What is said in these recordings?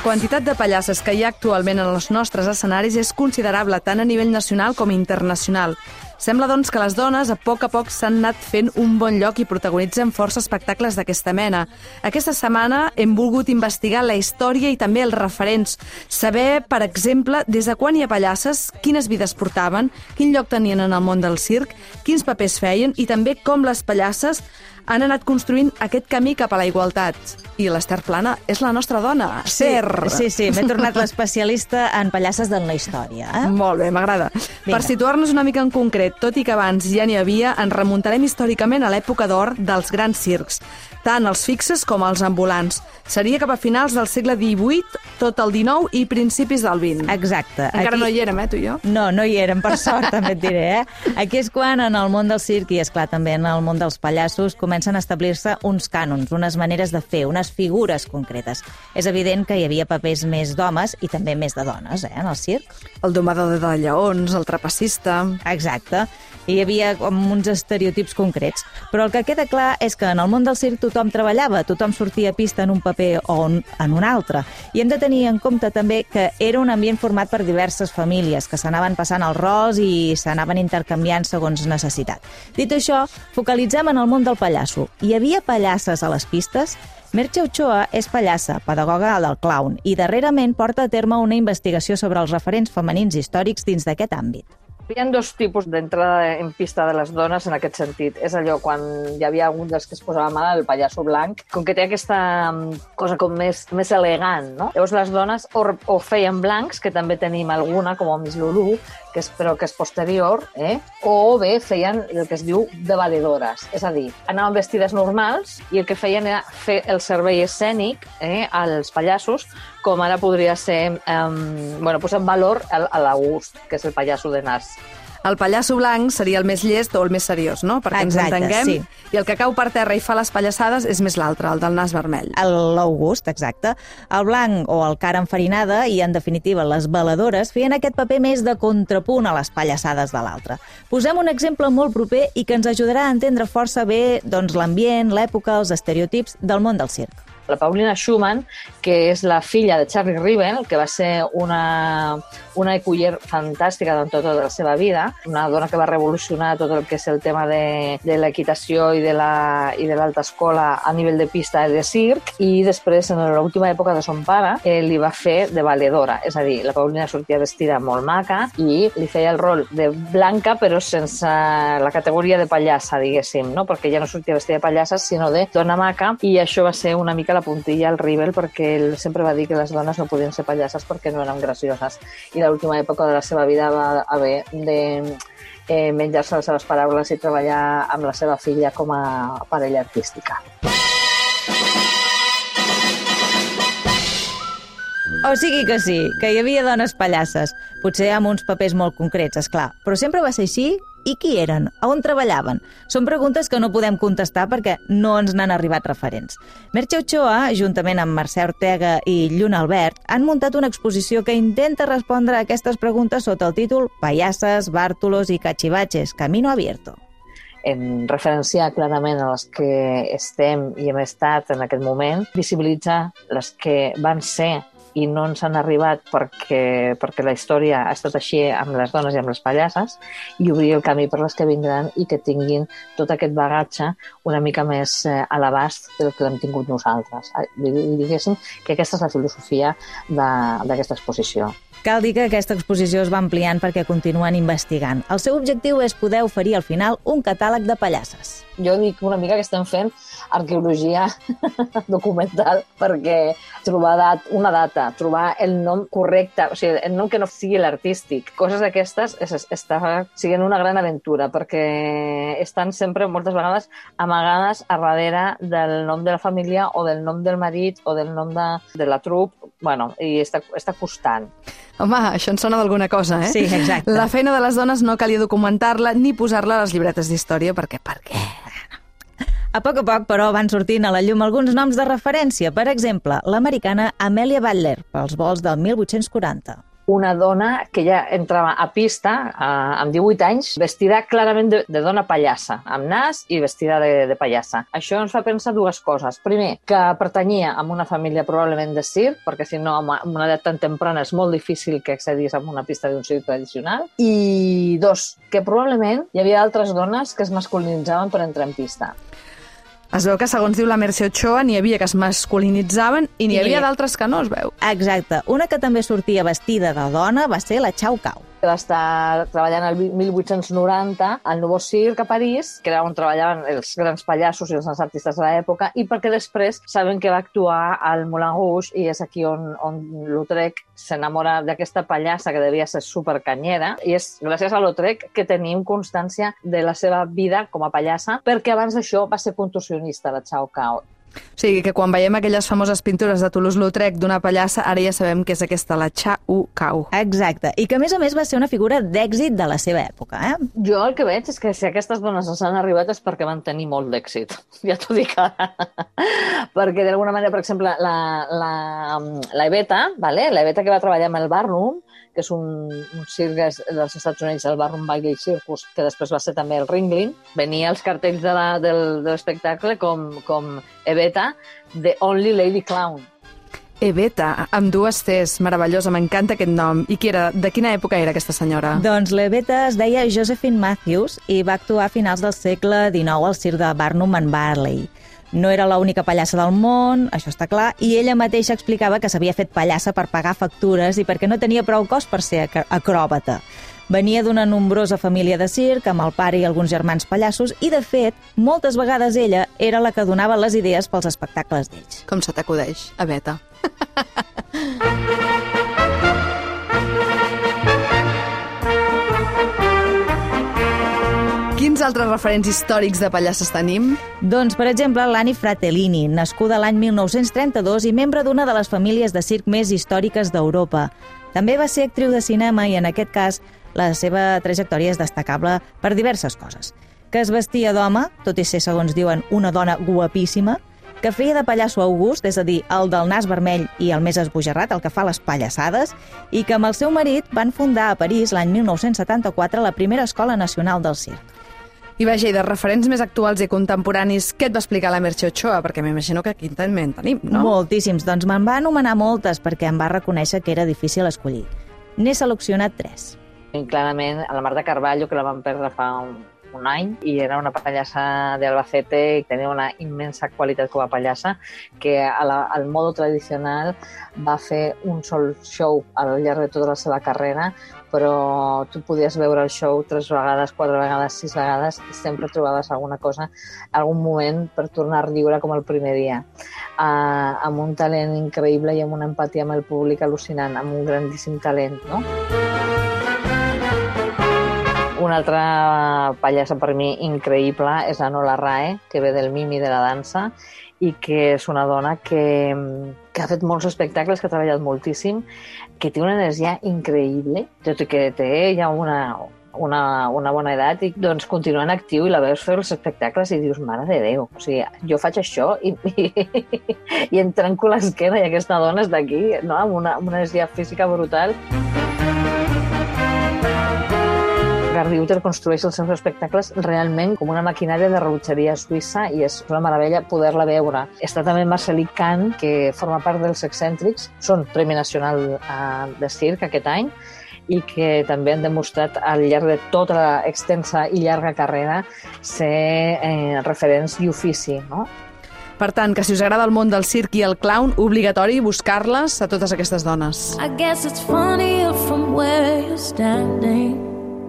quantitat de pallasses que hi ha actualment en els nostres escenaris és considerable tant a nivell nacional com internacional. Sembla, doncs, que les dones a poc s'han anat fent un bon lloc i protagonitzen força espectacles d'aquesta mena. Aquesta setmana hem volgut investigar la història i també els referents. Saber, per exemple, des de quan hi ha pallasses, quines vides portaven, quin lloc tenien en el món del circ, quins papers feien i també com les pallasses han anat construint aquest camí cap a la igualtat. I l'Ester Plana és la nostra dona. Ser! Sí, m'he tornat l'especialista en pallasses de la història. Molt bé, m'agrada. Per situar-nos una mica en concret, tot i que abans ja n'hi havia, ens remuntarem històricament a l'època d'or dels grans circs, tant els fixes com els ambulants. Seria cap a finals del segle XVIII, tot el XIX i principis del XX. Exacte. Encara no hi érem, tu i jo? No hi érem, per sort, també et diré. Aquí és quan en el món del circ i, esclar, també en el món dels pallassos comencen a establir-se uns cànons, unes maneres de fer, unes figures concretes. És evident que hi havia papers més d'homes i també més de dones, en el circ. El domador de lleons, el trapecista... Exacte. Hi havia com uns estereotips concrets. Però el que queda clar és que en el món del circ tothom treballava, tothom sortia a pista en un paper o en un altre. I hem de tenir en compte també que era un ambient format per diverses famílies, que s'anaven passant els rols i s'anaven intercanviant segons necessitat. Dit això, focalitzem en el món del pallasso. Hi havia pallasses a les pistes? Merche Ochoa és pallassa, pedagoga del clown, i darrerament porta a terme una investigació sobre els referents femenins històrics dins d'aquest àmbit. Hi ha dos tipus d'entrada en pista de les dones en aquest sentit. És allò quan hi havia algun dels que es posava mal, el pallasso blanc, com que té aquesta cosa com més elegant, no? Llavors les dones o feien blancs, que també tenim alguna, com a Miss Lulu, però que és posterior, o bé feien el que es diu de valedores. És a dir, anaven vestides normals i el que feien era fer el servei escènic als pallassos, com ara podria ser posar en valor l'August, que és el pallasso de nas. El pallasso blanc seria el més llest o el més seriós, no? Perquè ens entenguem. Sí. I el que cau per terra i fa les pallassades és més l'altre, el del nas vermell. L'August, exacte. El blanc o el cara enfarinada i, en definitiva, les baladores feien aquest paper més de contrapunt a les pallassades de l'altre. Posem un exemple molt proper i que ens ajudarà a entendre força bé l'ambient, l'època, els estereotips del món del circ. La Paulina Schumann, que és la filla de Charlie Rivel, que va ser una eculler fantàstica durant tota la seva vida, una dona que va revolucionar tot el que és el tema de l'equitació i de l'alta escola a nivell de pista i de circ, i després, en l'última època de son pare, li va fer de valedora. És a dir, la Paulina sortia vestida molt maca i li feia el rol de blanca, però sense la categoria de pallassa, diguéssim, no? Perquè ja no sortia vestida de pallassa, sinó de dona maca, i això va ser una mica la puntilla al Rivel, perquè ell sempre va dir que les dones no podien ser pallasses perquè no eren gracioses. I l'última època de la seva vida va haver de menjar-se les seves paraules i treballar amb la seva filla com a parella artística. O sigui que sí, que hi havia dones pallasses, potser amb uns papers molt concrets, esclar, però sempre va ser així? I qui eren? A on treballaven? Són preguntes que no podem contestar perquè no ens n'han arribat referents. Merche Ochoa, juntament amb Mercè Ortega i Lluna Albert, han muntat una exposició que intenta respondre a aquestes preguntes sota el títol Pallasses, Bártulos i Cachivaches, Camino Abierto. En referència clarament a les que estem i hem estat en aquest moment, visibilitzar les que van ser i no ens han arribat perquè la història ha estat així amb les dones i amb les pallasses, i obrir el camí per les que vindran i que tinguin tot aquest bagatge una mica més a l'abast del que l'hem tingut nosaltres. Diguéssim que aquesta és la filosofia d'aquesta exposició. Cal dir que aquesta exposició es va ampliant perquè continuen investigant. El seu objectiu és poder oferir al final un catàleg de pallasses. Jo dic una mica que estem fent arqueologia documental, perquè trobar una data, trobar el nom correcte, o sigui, el nom que no sigui l'artístic, coses d'aquestes està sent una gran aventura, perquè estan sempre, moltes vegades, amagades a darrere del nom de la família o del nom del marit o del nom de la trup, i està costant. Home, això ens sona d'alguna cosa, Sí, exacte. La feina de les dones no calia documentar-la ni posar-la a les llibretes d'història, perquè per què? A poc, però, van sortint a la llum alguns noms de referència. Per exemple, l'americana Amelia Butler, pels vols del 1840. una dona que ja entrava a pista amb 18 anys, vestida clarament de dona pallassa, amb nas i vestida de pallassa. Això ens fa pensar dues coses. Primer, que pertanyia a una família probablement de circ, perquè si no, amb una edat tan temprana és molt difícil que accedís a una pista d'un circ tradicional. I dos, que probablement hi havia altres dones que es masculinitzaven per entrar en pista. Es veu que, segons diu la Mercè Ochoa, n'hi havia que es masculinitzaven i n'hi havia d'altres que no, es veu. Exacte. Una que també sortia vestida de dona va ser la Chao Cao. Va estar treballant el 1890 al Nouveau Cirque a París, que era on treballaven els grans pallassos i els grans artistes de l'època, i perquè després saben que va actuar al Moulin Rouge, i és aquí on Lautrec s'enamora d'aquesta pallassa que devia ser supercanyera, i és gràcies a Lautrec que tenim constància de la seva vida com a pallassa, perquè abans d'això va ser contorsionista, la Chao Cao. O sigui que quan veiem aquelles famoses pintures de Toulouse-Lautrec d'una pallassa, ara ja sabem que és aquesta, la Chao Cao. Exacte, i que a més va ser una figura d'èxit de la seva època. Jo el que veig és que si aquestes dones ens han arribat és perquè van tenir molt d'èxit, ja t'ho dic ara. Perquè d'alguna manera, per exemple, la Eveta, la Eveta que va treballar amb el Barnum, que és un circ dels Estats Units, el Barnum Bailey Circus, que després va ser també el Ringling, venia als cartells de l'espectacle com Eveta, The Only Lady Clown. Eveta, amb dues Cs, meravellosa, m'encanta aquest nom. I de quina època era aquesta senyora? Doncs l'Eveta es deia Josephine Matthews i va actuar a finals del segle XIX al circ de Barnum and Bailey. No era l'única pallassa del món, això està clar, i ella mateixa explicava que s'havia fet pallassa per pagar factures i perquè no tenia prou cos per ser acròbata. Venia d'una nombrosa família de circ, amb el pare i alguns germans pallassos, i, de fet, moltes vegades ella era la que donava les idees pels espectacles d'ells. Com se t'acudeix, Eveta. Quins altres referents històrics de pallasses tenim? Doncs, per exemple, l'Annie Fratellini, nascuda l'any 1932 i membre d'una de les famílies de circ més històriques d'Europa. També va ser actriu de cinema i, en aquest cas, la seva trajectòria és destacable per diverses coses. Que es vestia d'home, tot i ser, segons diuen, una dona guapíssima, que feia de pallasso August, és a dir, el del nas vermell i el més esbojarrat, el que fa les pallassades, i que amb el seu marit van fundar a París l'any 1974 la primera Escola Nacional del Circ. I vaja, i de referents més actuals i contemporanis, què et va explicar la Mercè Ochoa? Perquè m'imagino que aquí també en tenim, no? Moltíssims, doncs me'n va anomenar moltes perquè em va reconèixer que era difícil escollir. N'he seleccionat 3. I clarament, a la Marta Carballo, que la vam perdre fa un any, i era una pallassa d'Albacete i tenia una immensa qualitat com a pallassa, que al modo tradicional va fer un sol show al llarg de tota la seva carrera, però tu podies veure el show 3 vegades, 4 vegades, 6 vegades, i sempre trobaves alguna cosa, algun moment per tornar a riure com el primer dia. Amb un talent increïble i amb una empatia amb el públic al·lucinant, amb un grandíssim talent, no? Una altra pallassa per mi increïble és la Nola Rae, que ve del mimi de la dansa i que és una dona que ha fet molts espectacles, que ha treballat moltíssim, que té una energia increïble, tot i que té ja una bona edat, i doncs continua en actiu i la veus fer els espectacles i dius, mare de Déu, o sigui, jo faig això i em trenco l'esquena i aquesta dona és d'aquí, no? Amb una energia física brutal. Gary Uter construeix els seus espectacles realment com una maquinària de rellotgeria suïssa i és una meravella poder-la veure. Està també Marcel Kahn, que forma part dels Excèntrics, són Premi Nacional de Circ aquest any, i que també han demostrat al llarg de tota la extensa i llarga carrera ser referents d'ofici, no? Per tant, que si us agrada el món del circ i el clown, obligatori buscar-les a totes aquestes dones. I guess it's funnier from where you're standing.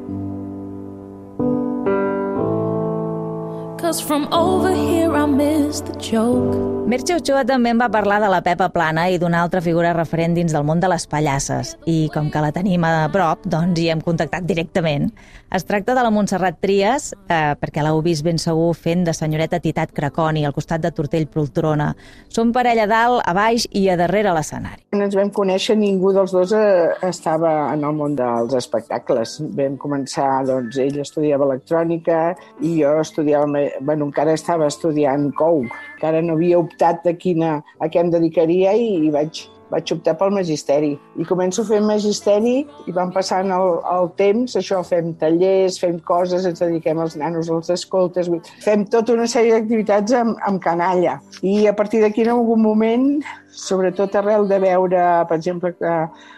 'Cause from over here I miss the joke. Mercè Ochoa també en va parlar de la Pepa Plana i d'una altra figura referent dins del món de les pallasses. I com que la tenim a prop, doncs hi hem contactat directament. Es tracta de la Montserrat Trias, perquè l'heu vist ben segur fent de senyoreta Titat Craconi al costat de Tortell Poltrona. Són parella dalt, a baix i a darrere l'escenari. Quan ens vam conèixer, ningú dels dos estava en el món dels espectacles. Vam començar, doncs, ell estudiava electrònica i jo estudiava, encara estava estudiant COU. Encara no havia optat a què em dedicaria i vaig vaig optar pel magisteri. I començo fent magisteri i van passant el temps, això, fem tallers, fem coses, ens dediquem als nanos, als escoltes, fem tota una sèrie d'activitats amb canalla. I a partir d'aquí, en algun moment, sobretot arrel de veure, per exemple, que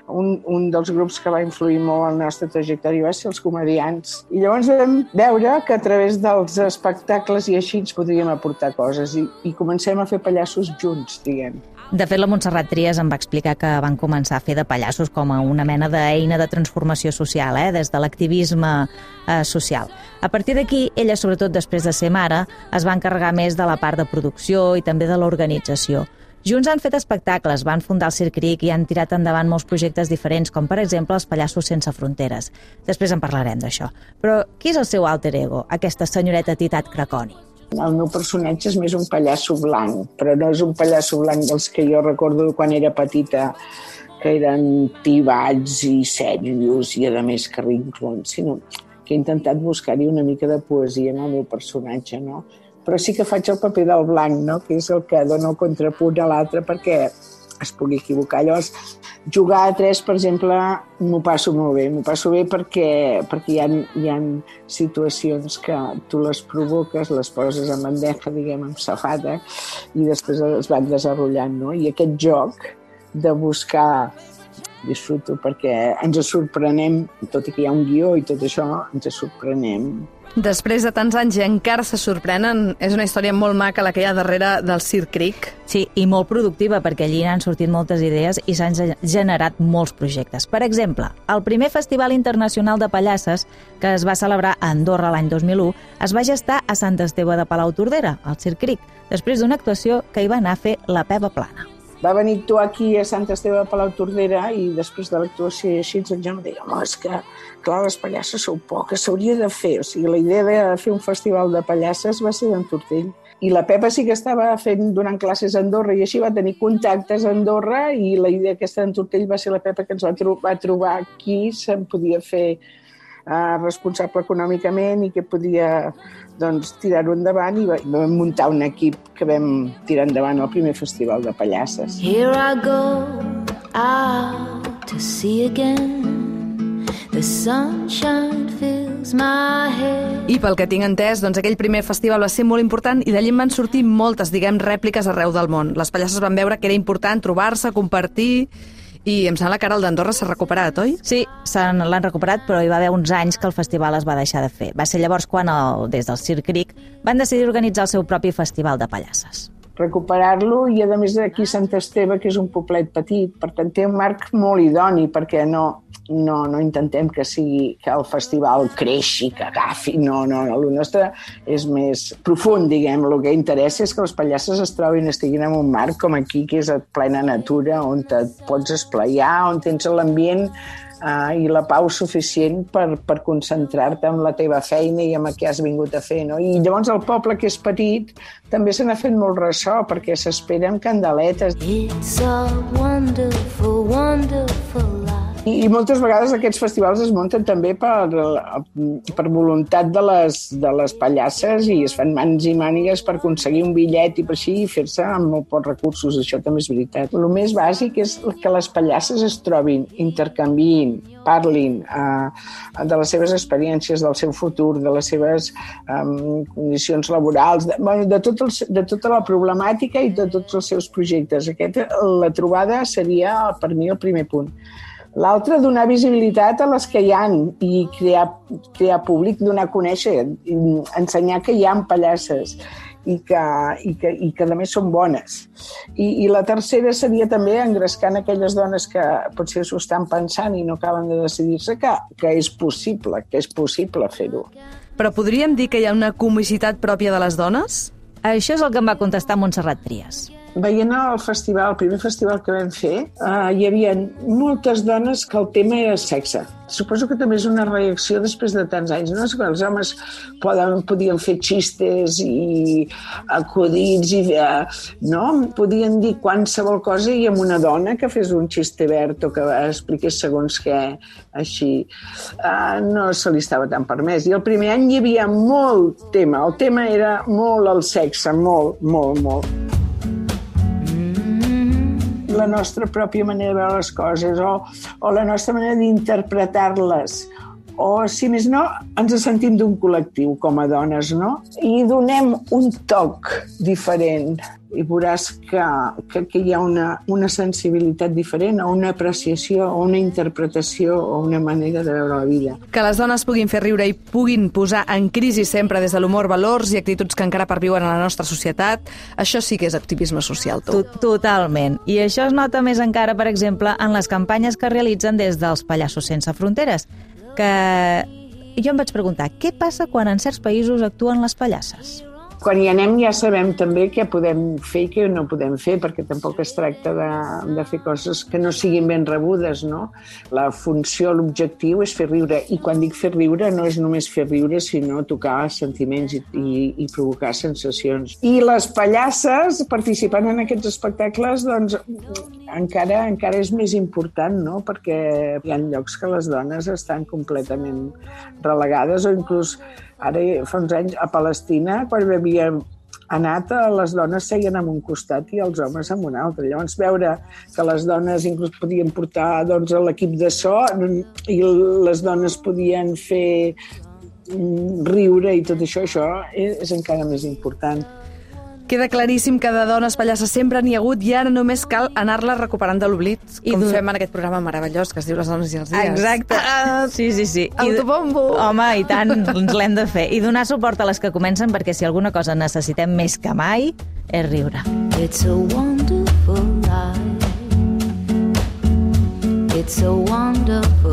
un dels grups que va influir molt en la nostra trajectòria va ser els comediants. I llavors vam veure que a través dels espectacles i així ens podríem aportar coses i comencem a fer pallassos junts, diguem. De fet, la Montserrat Trias em va explicar que van començar a fer de pallassos com a una mena d'eina de transformació social, des de l'activisme social. A partir d'aquí, ella, sobretot després de ser mare, es va encarregar més de la part de producció i també de l'organització. Junts han fet espectacles, van fundar el Circ Cric i han tirat endavant molts projectes diferents, com per exemple els Pallassos Sense Fronteres. Després en parlarem d'això. Però qui és el seu alter ego, aquesta senyoreta Titat Craconi? El meu personatge és més un pallasso blanc, però no és un pallasso blanc dels que jo recordo quan era petita, que eren tibats i serios i, a més, carrinclons, sinó que he intentat buscar-hi una mica de poesia en el meu personatge, no? Però sí que faig el paper del blanc, no? Que és el que dona el contrapunt a l'altre perquè es pugui equivocar. Llavors, jugar a 3, per exemple, m'ho passo molt bé. M'ho passo bé perquè hi ha situacions que tu les provoques, les poses en bandeja, diguem, amb safata, i després es van desenvolupant, no? I aquest joc de buscar, disfruto perquè ens sorprenem, tot i que hi ha un guió i tot això, ens sorprenem. Després de tants anys i encara se sorprenen, és una història molt maca la que hi ha darrere del Circ Cric. Sí, i molt productiva, perquè allí n'han sortit moltes idees i s'han generat molts projectes. Per exemple, el primer Festival Internacional de Pallasses, que es va celebrar a Andorra l'any 2001, es va gestar a Sant Esteve de Palautordera, al Circ Cric, després d'una actuació que hi va anar a fer la Pepa Plana. Va venir a actuar aquí a Sant Esteve de Palautordera i després de l'actuació i així, doncs jo em deia, home, és que, clar, les pallasses sou poques, s'hauria de fer. O sigui, la idea de fer un festival de pallasses va ser d'en Tortell. I la Pepa sí que estava donant classes a Andorra i així va tenir contactes a Andorra i la idea aquesta d'en Tortell va ser la Pepa que ens va trobar aquí, se'n podia fer responsable econòmicament i que podia tirar-ho endavant i vam muntar un equip que vam tirar endavant el primer festival de pallasses. Here I go out to see again. The sunshine fills my head. I pel que tinc entès, aquell primer festival va ser molt important i d'allí en van sortir moltes, rèpliques arreu del món. Les pallasses van veure que era important trobar-se, compartir. I em sembla que ara el d'Andorra s'ha recuperat, oi? Sí, l'han recuperat, però hi va haver uns anys que el festival es va deixar de fer. Va ser llavors quan, des del Circ Cric, van decidir organitzar el seu propi festival de pallasses. Recuperar-lo i, a més, aquí a Sant Esteve, que és un poblet petit, per tant, té un marc molt idoni, perquè no intentem que el festival creixi, que agafi, no, el nostre és més profund, diguem, el que interessa és que les pallasses estiguin en un marc com aquí, que és a plena natura, on et pots esplaiar, on tens l'ambient i la pau suficient per concentrar-te en la teva feina i en el que has vingut a fer, no? I llavors el poble, que és petit, també se n'ha fet molt ressò, perquè s'esperen candeletes. It's a wonderful, wonderful life. I moltes vegades aquests festivals es munten també per voluntat de les pallasses i es fan mans i mànigues per aconseguir un bitllet i per així fer-se amb molt pocs recursos. Això també és veritat. El més bàsic és que les pallasses es trobin, intercanviïn, parlin de les seves experiències, del seu futur, de les seves condicions laborals, de tota la problemàtica i de tots els seus projectes. La trobada seria, per mi, el primer punt. L'altre, donar visibilitat a les que hi ha i crear públic, donar a conèixer, ensenyar que hi ha pallasses i que a més són bones. I la tercera seria també engrescant aquelles dones que potser s'ho estan pensant i no acaben de decidir-se que és possible fer-ho. Però podríem dir que hi ha una comicitat pròpia de les dones? Això és el que em va contestar Montserrat Trias. Veient el primer festival que vam fer, hi havia moltes dones que el tema era sexe. Suposo que també és una reacció després de tants anys, no? Que els homes podien fer xistes i acudits, no? Podien dir qualsevol cosa i amb una dona que fes un xiste verd o que expliqués segons què, així, no se li estava tan permès. I el primer any hi havia molt tema, el tema era molt el sexe, molt, molt, molt. la nostra pròpia manera de veure les coses o la nostra manera d'interpretar-les. O, si més no, ens sentim d'un col·lectiu com a dones, no? I donem un toc diferent. I veuràs que hi ha una sensibilitat diferent, o una apreciació, o una interpretació, o una manera de veure la vida. Que les dones puguin fer riure i puguin posar en crisi sempre des de l'humor valors i actituds que encara perviuen a la nostra societat, això sí que és activisme social, tu. Totalment. I això es nota més encara, per exemple, en les campanyes que realitzen des dels Pallassos Sense Fronteres, que jo em vaig preguntar, què passa quan en certs països actuen les pallasses? Quan hi anem ja sabem també què podem fer i què no podem fer, perquè tampoc es tracta de fer coses que no siguin ben rebudes, no? La funció, l'objectiu és fer riure, i quan dic fer riure no és només fer riure, sinó tocar sentiments i provocar sensacions. I les pallasses, participant en aquests espectacles, doncs encara és més important, no? Perquè hi ha llocs que les dones estan completament relegades, o inclús ara, fa uns anys, a Palestina, quan havíem anat, les dones seien en un costat i els homes en un altre. Llavors, veure que les dones inclús podien portar l'equip de so i les dones podien fer riure i tot això és encara més important. Queda claríssim que de dones pallasses sempre n'hi ha hagut i ara només cal anar-la recuperant de l'oblit, com fem en aquest programa meravellós que es diu Les dones i els dies. Exacte. Sí. Autobombo! Home, i tant, ens l'hem de fer. I donar suport a les que comencen, perquè si alguna cosa necessitem més que mai és riure. It's a wonderful life. It's a wonderful